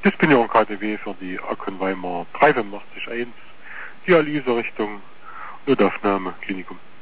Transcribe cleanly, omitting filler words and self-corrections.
Ich bin ja ein KTW für die Aachen-Weimar 385-1, Dialyse Richtung Notaufnahme Klinikum.